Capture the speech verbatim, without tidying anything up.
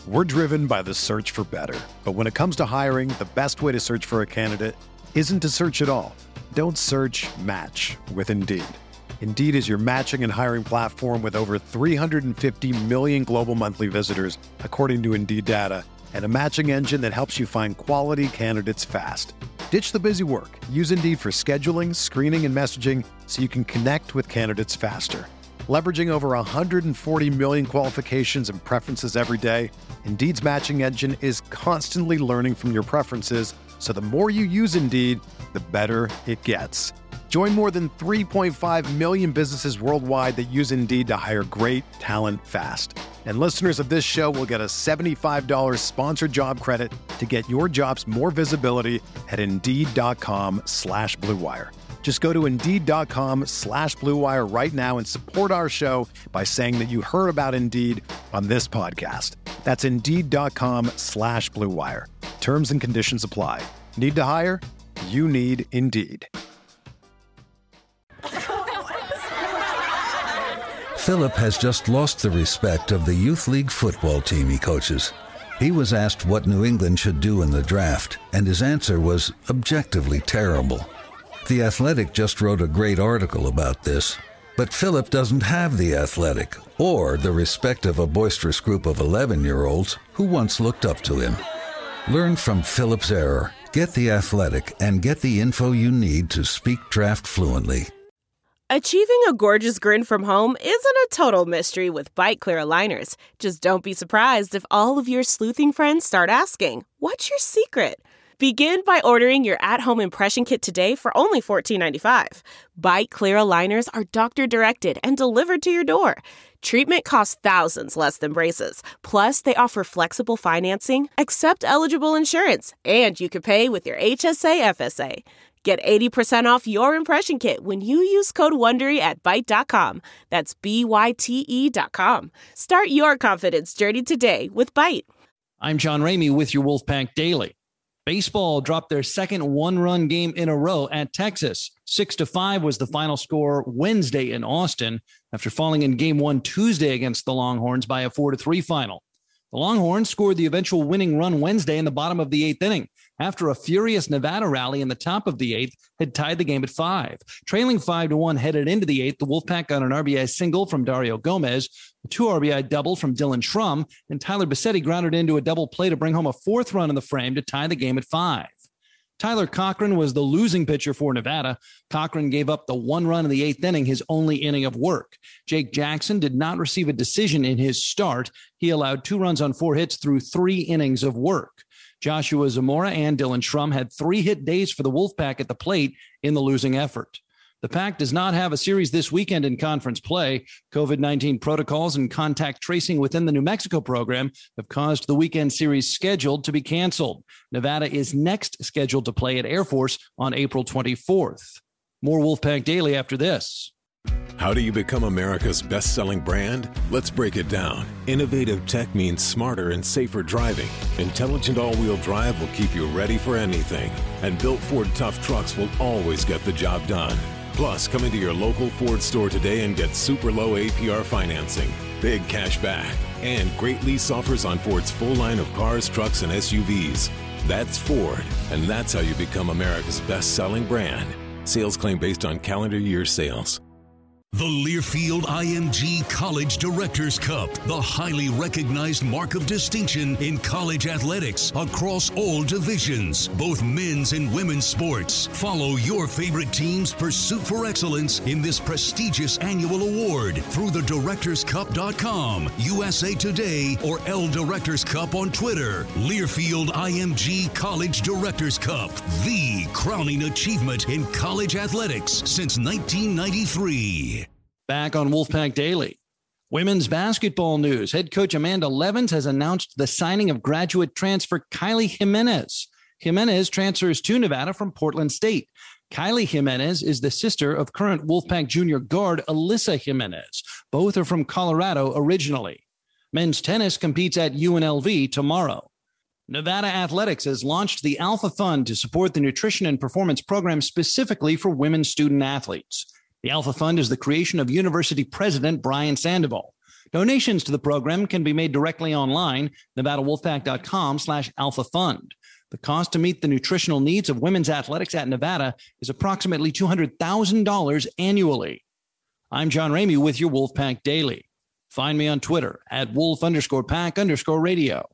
We're driven by the search for better. But when it comes to hiring, the best way to search for a candidate isn't to search at all. Don't search, match with Indeed. Indeed is your matching and hiring platform with over three hundred fifty million global monthly visitors, according to Indeed data, and a matching engine that helps you find quality candidates fast. Ditch the busy work. Use Indeed for scheduling, screening, and messaging so you can connect with candidates faster. Leveraging over one hundred forty million qualifications and preferences every day, Indeed's matching engine is constantly learning from your preferences, so the more you use Indeed, the better it gets. Join more than three point five million businesses worldwide that use Indeed to hire great talent fast. And listeners of this show will get a seventy-five dollars sponsored job credit to get your jobs more visibility at Indeed.com slash Blue Wire. Just go to Indeed.com slash Blue Wire right now and support our show by saying that you heard about Indeed on this podcast. That's Indeed.com slash Blue Wire. Terms and conditions apply. Need to hire? You need Indeed. Philip has just lost the respect of the youth league football team he coaches. He was asked what New England should do in the draft, and his answer was objectively terrible. The Athletic just wrote a great article about this, but Philip doesn't have The Athletic or the respect of a boisterous group of eleven-year-olds who once looked up to him. Learn from Philip's error. Get The Athletic and get the info you need to speak draft fluently. Achieving a gorgeous grin from home isn't a total mystery with Byte Clear aligners. Just don't be surprised if all of your sleuthing friends start asking, "What's your secret?" Begin by ordering your at-home impression kit today for only fourteen ninety-five. Byte Clear aligners are doctor-directed and delivered to your door. Treatment costs thousands less than braces. Plus, they offer flexible financing, accept eligible insurance, and you can pay with your H S A F S A. Get eighty percent off your impression kit when you use code WONDERY at Byte dot com. That's B Y T E dot com. Start your confidence journey today with Byte. I'm John Ramey with your Wolfpack Daily. Baseball dropped their second one-run game in a row at Texas. Six to five was the final score Wednesday in Austin after falling in game one Tuesday against the Longhorns by a four to three final. The Longhorns scored the eventual winning run Wednesday in the bottom of the eighth inning after a furious Nevada rally in the top of the eighth had tied the game at five. Trailing five to one headed into the eighth, the Wolfpack got an R B I single from Dario Gomez, a two R B I double from Dylan Schrum, and Tyler Bassetti grounded into a double play to bring home a fourth run in the frame to tie the game at five. Tyler Cochran was the losing pitcher for Nevada. Cochran gave up the one run in the eighth inning, his only inning of work. Jake Jackson did not receive a decision in his start. He allowed two runs on four hits through three innings of work. Joshua Zamora and Dylan Schrum had three hit days for the Wolfpack at the plate in the losing effort. The Pack does not have a series this weekend in conference play. COVID nineteen protocols and contact tracing within the New Mexico program have caused the weekend series scheduled to be canceled. Nevada is next scheduled to play at Air Force on April twenty-fourth. More Wolfpack Daily after this. How do you become America's best-selling brand? Let's break it down. Innovative tech means smarter and safer driving. Intelligent all-wheel drive will keep you ready for anything. And built Ford tough trucks will always get the job done. Plus, come into your local Ford store today and get super low A P R financing, big cash back, and great lease offers on Ford's full line of cars, trucks, and S U Vs. That's Ford, and that's how you become America's best-selling brand. Sales claim based on calendar year sales. The Learfield I M G College Directors Cup, the highly recognized mark of distinction in college athletics across all divisions, both men's and women's sports. Follow your favorite team's pursuit for excellence in this prestigious annual award through the directors cup dot com, U S A Today, or L Directors Cup on Twitter. Learfield I M G College Directors Cup, the crowning achievement in college athletics since nineteen ninety-three. Back on Wolfpack Daily. Women's basketball news. Head coach Amanda Levens has announced the signing of graduate transfer Kylie Jimenez. Jimenez transfers to Nevada from Portland State. Kylie Jimenez is the sister of current Wolfpack junior guard Alyssa Jimenez. Both are from Colorado originally. Men's tennis competes at U N L V tomorrow. Nevada Athletics has launched the Alpha Fund to support the nutrition and performance program specifically for women student athletes. The Alpha Fund is the creation of University President Brian Sandoval. Donations to the program can be made directly online, nevada wolfpack dot com slash alpha fund. The cost to meet the nutritional needs of women's athletics at Nevada is approximately two hundred thousand dollars annually. I'm John Ramey with your Wolfpack Daily. Find me on Twitter at wolf underscore pack underscore radio.